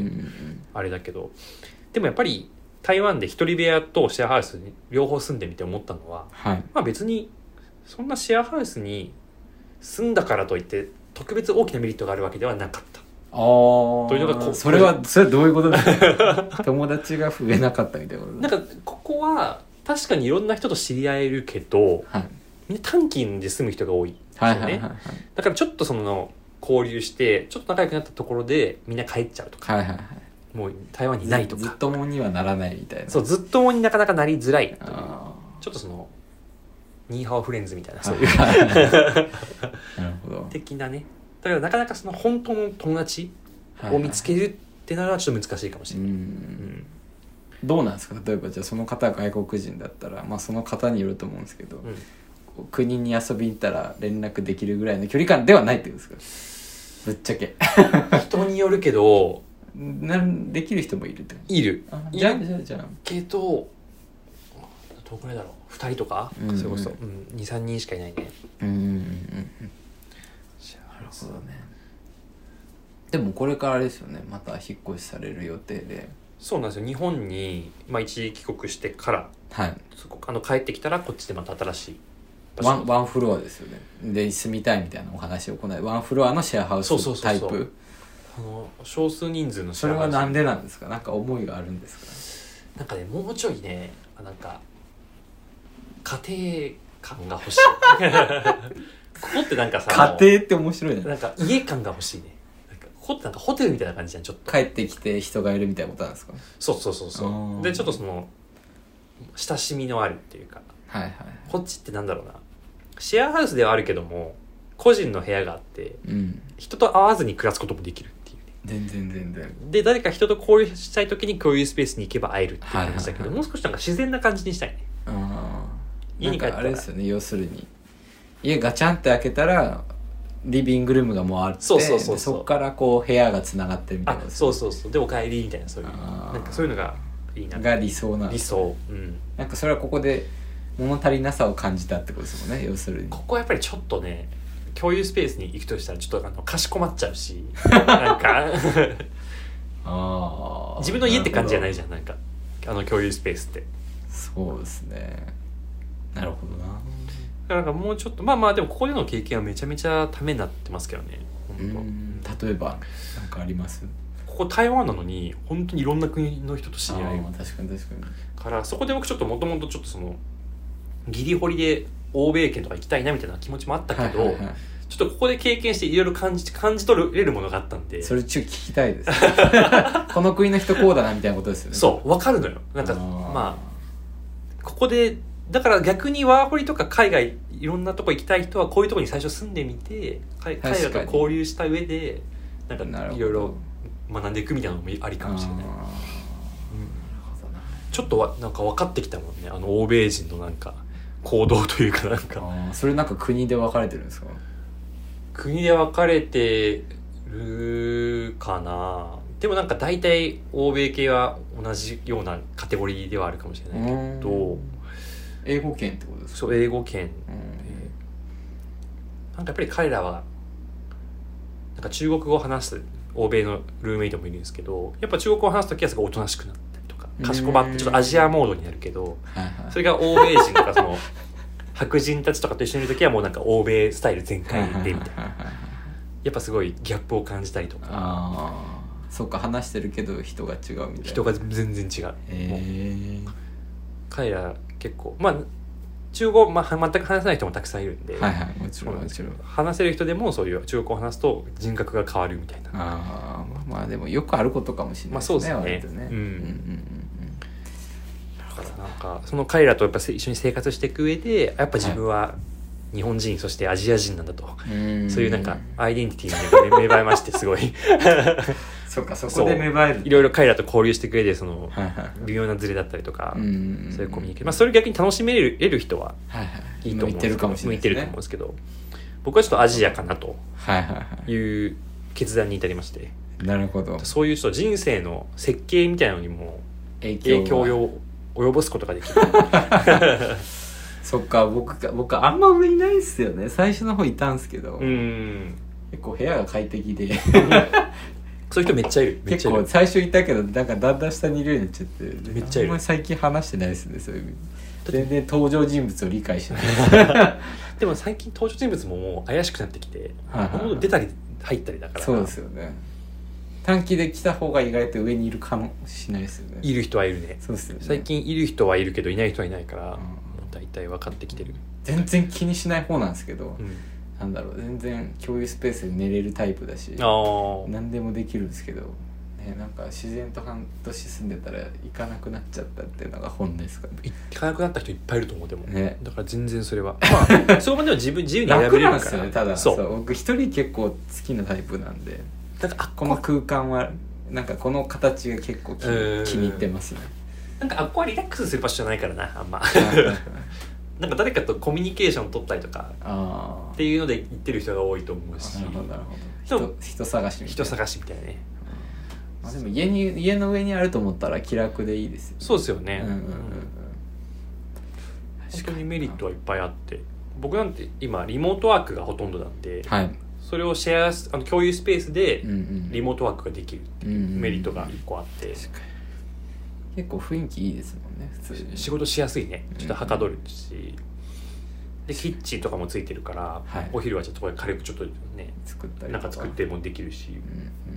あれだけどでもやっぱり台湾で一人部屋とシェアハウスに両方住んでみて思ったのは、はい、まあ別にそんなシェアハウスに住んだからといって特別大きなメリットがあるわけではなかった。 あというのがこそれはそれはどういうことですか友達が増えなかったみたいなこと。 なんかここは確かにいろんな人と知り合えるけど、はい、みんな短期で住む人が多いですよね、はいはいはいはい、だからちょっとその交流してちょっと仲良くなったところでみんな帰っちゃうとか、はいはいはい、もう台湾にないとかず, ずっともにはならないみたいな。 そうずっともになかなかなりづらいというちょっとそのニーハオフレンズみたいなそういう、はい、なるほど的なね。だからなかなかその本当の友達を見つけるってなるのはちょっと難しいかもしれない、はいはい、うん、 どうなんですか。例えばじゃあその方が外国人だったら、まあ、その方によると思うんですけど、うん、国に遊びに行ったら連絡できるぐらいの距離感ではないってことですか。ぶっちゃけ人によるけどなんできる人もいるっているあじゃあじゃあじゃあけどどのくらいだろうふたりとか、うんうん、それこそ、うん、にさんにんしかいないね。うんうんうんうん。シェそうだね。でもこれからあれですよね、また引っ越しされる予定で。 そうなんですよ。日本に、まあ、一時帰国してから、 はい、 そこあの帰ってきたらこっちでまた新しいワン、ワンフロアですよね。で住みたいみたいなお話を行い、ワンフロアのシェアハウスタイプ。そうそうそうそう、 あの少数人数のシェアハウス。 それはなんでなんですか？なんか思いがあるんですか？なんかね、もうちょいね、なんか家庭感が欲しいここってなんかさ、 家庭って面白いね。 なんか家感が欲しいね。なんかここってなんかホテルみたいな感じじゃん。ちょっと帰ってきて人がいるみたいなことなんですか？ そうそうそうそう。でちょっとその親しみのあるっていうか、 はいはい、 こっちってなんだろうな、シェアハウスではあるけども個人の部屋があって、うん、人と会わずに暮らすこともできるっていう、ね、 全然全然で誰か人と交流したい時に共有スペースに行けば会えるっていう感じだけど、はいはいはい、もう少しなんか自然な感じにしたいね。 あ、家に帰ったらあれですよね、要するに家ガチャンって開けたらリビングルームがもうあって、そうそうそうそう、そこからこう部屋がつながってるみたいな、 あ、そうそうそう、でお帰りみたいな、そういうなんかそういうのがいいなが理想なんです、ね、理想、うん、なんかそれはここで物足りなさを感じたってことですもんね、要するに。 ここはやっぱりちょっとね、共有スペースに行くとしたらちょっとあのかしこまっちゃうしなんかあ、自分の家って感じじゃないじゃん、なんかあの共有スペースって。 そうですね、なるほどな。 だからもうちょっと、まあまあでもここでの経験はめちゃめちゃためになってますけどね。 本当。例えば何かあります？ ここ台湾なのに本当にいろんな国の人と知り合い、 確かに確かに。 からそこで僕ちょっともともとちょっとそのギリホリで欧米圏とか行きたいなみたいな気持ちもあったけど、はいはいはい、ちょっとここで経験していろいろ感じ感じ取れるものがあったんで、 それちょっと聞きたいですこの国の人こうだなみたいなことですよね。 そう分かるのよ。なんかまあここでだから逆にワーホリとか海外いろんなとこ行きたい人はこういうとこに最初住んでみて、彼らと交流した上でなんかいろいろ学んでいくみたいなのもありかもしれない。ちょっとわなんか分かってきたもんね、あの欧米人のなんか行動というか、なんかあ、それなんか国で分かれてるんですか？ 国で分かれてるかな。でもなんか大体欧米系は同じようなカテゴリーではあるかもしれないけど、 英語圏ってことですか？ そう、英語圏で、なんかやっぱり彼らはなんか中国語を話す欧米のルームメイトもいるんですけど、やっぱ中国語を話すときはすごいおとなしくなったりとか、かしこまってちょっとアジアモードになるけど、それが欧米人とかその白人たちとかと一緒にいるときはもうなんか欧米スタイル全開でみたいな、やっぱすごいギャップを感じたりとか。 あ、そうか、話してるけど人が違うみたいな。 人が全然違う。 へー。 彼ら結構まあ中国語、まあ、全く話せない人もたくさんいるんで、 はいはい、もちろんもちろん。 話せる人でもそういう中国語を話すと人格が変わるみたいな。 ああ、まあでもよくあることかもしれないですね。まあそうですね。割とね。うんうんうんうん。 だからなんかその彼らとやっぱ一緒に生活していく上で、やっぱ自分は日本人、はい、そしてアジア人なんだと、うんそういうなんかアイデンティティに芽生えまして、すごいそうか、そこで芽生える。 いろいろ彼らと交流していく上でその微妙なズレだったりとか、そういうコミュニケーション、まあそれ逆に楽しめる得る人はいいと思うんですけど、向いてるかもしれないですね。向いてると思うんですけど、僕はちょっとアジアかなという決断に至りまして、 なるほど。 そういう人人生の設計みたいなのにも影響を及ぼすことができるそっか、僕か僕あんま上いないっすよね。最初の方いたんすけど、 うん結構部屋が快適でそういう人めっちゃいる。めっちゃいる。 結構最初いたけど、なんかだんだん下にいるようになっちゃって、 めっちゃいる。 あんまり最近話してないですね、そういう意味。全然登場人物を理解しないでも最近登場人物ももう怪しくなってきて、出たり入ったりだから。 そうですよね。短期で来た方が意外と上にいるかもしれないですよね。 いる人はいるね。 そうですよね。 最近いる人はいるけどいない人はいないから、うん、だいたい分かってきてる。 全然気にしない方なんですけど、うん、なんだろう、全然共有スペースで寝れるタイプだし、何でもできるんですけど、ね、なんか自然と半年住んでたら行かなくなっちゃったっていうのが本音ですかね。 行かなくなった人いっぱいいると思う。でも、 ね、 だから全然それはまあそこまでは自分自由に選べれるから。楽なんですよね。 ただそうそう僕一人結構好きなタイプなんで、だからこの空間はなんかこの形が結構気に、気に入ってますね。 なんかあっこはリラックスする場所じゃないからな、あんまなんか誰かとコミュニケーション取ったりとかっていうので行ってる人が多いと思うし。 なるほどなるほど。 人, 人探しみたいな。 人探しみたいなね。 まあ、でも家に家の上にあると思ったら気楽でいいですよね。 そうですよね。 うんうんうんうん、 本当にメリットはいっぱいあって、僕なんて今リモートワークがほとんどなんで、 はい、 それをシェアあの共有スペースでリモートワークができるっていうメリットがいっこあって、うんうんうん、 結構雰囲気いいですもんね普通に。 仕事しやすいね。ちょっとはかどるし、うんうん、でキッチンとかもついてるから、はい、お昼はちょっと軽くちょっとね作ったりとかなんか作ってもできるし、うんうんうん、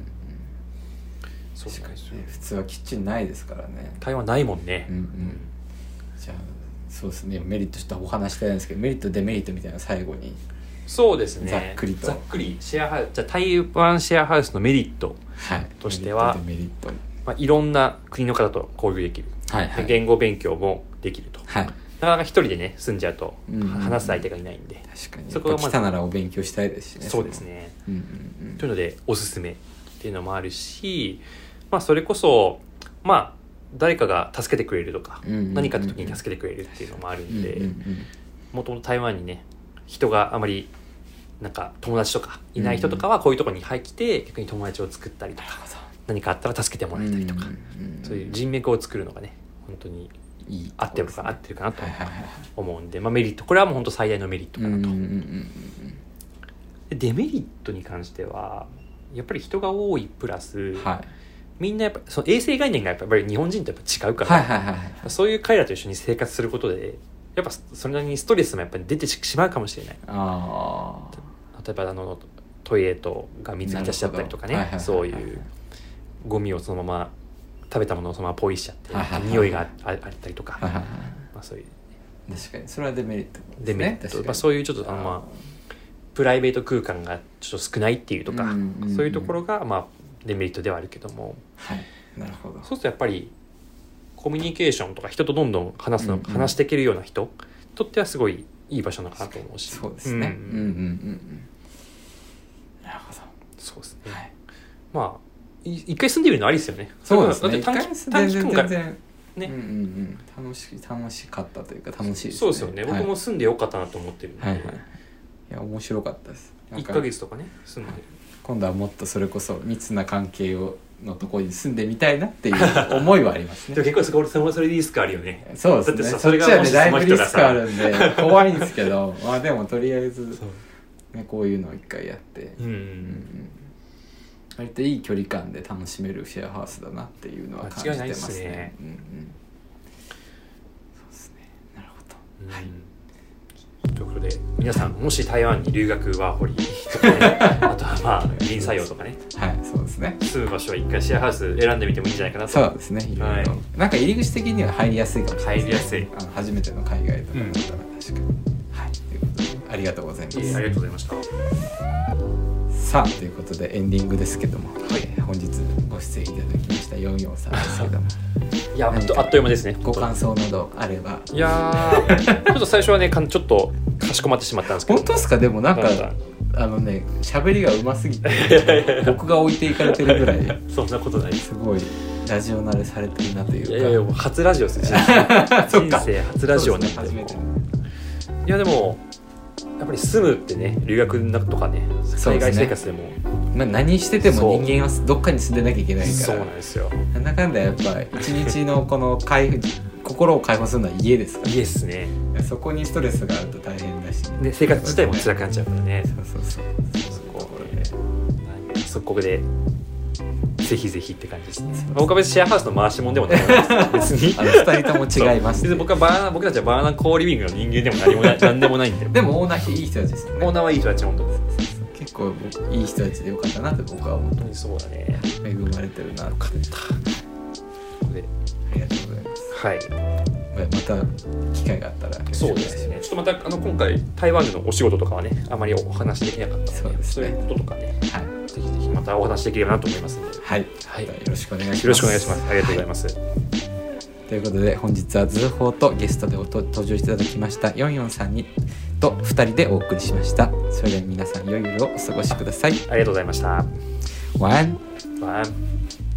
そう確かにね普通はキッチンないですからね。 台湾ないもんね、 うんうん、じゃあそうですねメリットちょっとお話したいんですけどメリットデメリットみたいな最後にそうですねざっくりとざっくりシェアハウスじゃあ台湾シェアハウスのメリットとしては、はい、メリットデメリット、まあ、いろんな国の方と交流できる、はいはい、言語勉強もできると、はい、なかなか一人でね住んじゃうと話す相手がいないんで、うんうん、 確かにそこがまず来たならお勉強したいですしね。 そうですね、うんうんうん、というのでおすすめっていうのもあるし、まあ、それこそまあ誰かが助けてくれるとか、うんうんうんうん、何かの時に助けてくれるっていうのもあるんで、うんうんうん、もともと台湾にね人があまりなんか友達とかいない人とかはこういうところに入って逆に友達を作ったりとか、何かあったら助けてもらえたりとか、そういう人脈を作るのがね本当に合ってるか合ってるかなと思うんで、まあ、メリットこれはもう本当最大のメリットかなと。デメリットに関してはやっぱり人が多いプラス、はい、みんなやっぱその衛生概念がやっぱり日本人とやっぱ違うから、はいはいはい、そういう彼らと一緒に生活することでやっぱそれなりにストレスもやっぱり出てしまうかもしれない。あ例えばあのトイレとが水浸しちゃったりとかね、はいはいはいはい、そういうゴミをそのまま食べたものをそのままポイしちゃって、はいはいはい、匂いが あ, あったりとか、はいはいはい、まあ、そういう確かにそれはデメリットですね。 デメリット、まあ、そういうちょっとあの、まあ、プライベート空間がちょっと少ないっていうとか、うんうんうん、そういうところが、まあ、デメリットではあるけども、 はい、なるほど。 そうするとやっぱりコミュニケーションとか人とどんどん話すの、うんうん、話していけるような人にとってはすごいいい場所なのかなと思うし。 そうですね、うんうんうんうん、なるほど。 そうですね、はい、まあ一回住んでみるのありですよね。 そうですね。 だって短期短期間からね、 うんうんうん、楽し楽しかったというか楽しいですね。 そうですよね、はい、僕も住んでよかったなと思ってるんで、はいはい、いや面白かったです。 いっかげつとかね住んでる、はい、 今度はもっとそれこそ密な関係をのところに住んでみたいなっていう思いはありますね。 でも結構それそれリスクあるよね。 そうですね。だってそれがそっちはねだいぶリスクあるんで怖いんですけどまあでもとりあえず、ね、こういうのを一回やって、うんうんうん、割といい距離感で楽しめるシェアハウスだなっていうのは感じてますね。間違いないですね、うんうん、そうですね。なるほど、うん、はい。 ということで皆さんもし台湾に留学ワーホリとかねあとはまあ臨採用とかね、 はいそうですね、 住む場所は一回シェアハウス選んでみてもいいんじゃないかなと。 そうですね、いろいろ、はい、なんか入り口的には入りやすいかもしれないですね。入りやすい、あの初めての海外とかだったら確かに、うん、はい、ということでありがとうございます。 いえありがとうございました。 さあということでエンディングですけども、はい、本日ご出演いただきましたよんよんさんですけどもいやあっという間ですね。 ご感想などあれば。 いやちょっと最初はねちょっとかしこまってしまったんですけど。 本当ですか。でもなんかあのね喋りがうますぎて僕が置いていかれてるぐらいそんなことない。 すごいラジオ慣れされてるなというか。 いやいや初ラジオですよ人生初ラジオなんで。初めて。いやでもやっぱり住むってね留学とかね海外生活でもで、ね、 まあ、何してても人間はどっかに住んでなきゃいけないから。 そうなんですよ。 なんだかんだやっぱ一日のこの解放心を解放するのは家ですから。 家ですね。 そこにストレスがあると大変だし、ねね、生活自体も辛くなっちゃうからね。 そうそうそうそこでそこでぜひぜひって感じですね。僕は別にシェアハウスの回し物でもないです別にあのふたりとも違います、ね、僕はバーナ僕たちはバーナーコーリビングの人間でも何も何でもないんででもオーナーいい人たちですよね。 オーナーはいい人たち本当です。 結構いい人たちでよかったなって僕は思って。 そうだね、 恵まれてるな。よかった。ここでありがとうございます。はい、また機会があったら。 そうですね。ちょっとまたあの今回台湾でのお仕事とかはねあまりお話できなかったので、そうですね、そういうこととかね、はい、ぜひぜひまたお話できればなと思いますので、 はい、はい、よろしくお願いします。 よろしくお願いします。ありがとうございます。はい、 ということで本日はズーホーとゲストで登場していただきましたよんよんさんにとふたりでお送りしました。それでは皆さん良い夜をお過ごしください。 ありがとうございました。 ワンワン